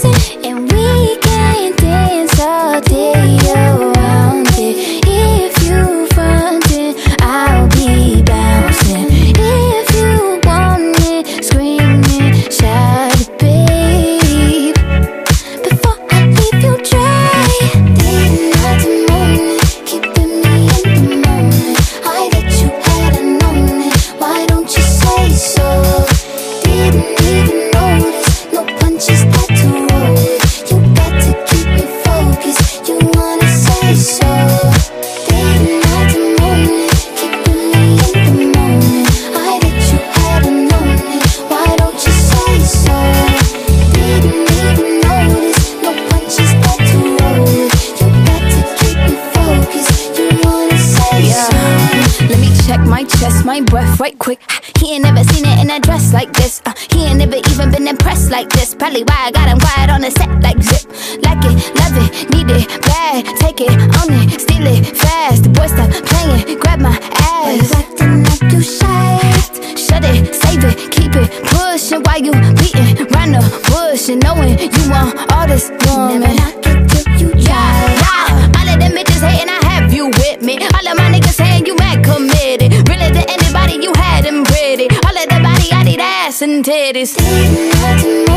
bouncing, and we can dance all day around it. If you frontin', I'll be bouncing. If you want it, screaming, shout it, babe. Before I leave you dry, day and night and morning, keeping me in the moment. I that you hadn't known it, why don't you say so? Didn't even notice, no punches that to roll with. You got to keep me focused, you wanna say so. Day and night and morning, keeping me in the moment. I that you hadn't known it, why don't you say so? Didn't even notice, no punches that to roll with. You got to keep me focused, you wanna say so. Let me check my chest, my breath right quick. He ain't never seen it in a dress like this. He ain't never even been impressed like this. Probably why I got him quiet on the set like zip. Like it, love it, need it, bad. Take it, own it, steal it, fast. The boy stop playing, grab my Why you ass. acting like you shy? Shut it, save it, keep it pushing. While you beating round the bush and knowing you want all this woman. Never knock it till you try. Yeah, all of them bitches hating, I have you with me. All of my niggas saying you mad committed. Really to anybody, you had them pretty. All of the body, I need ass and titties. Day and night and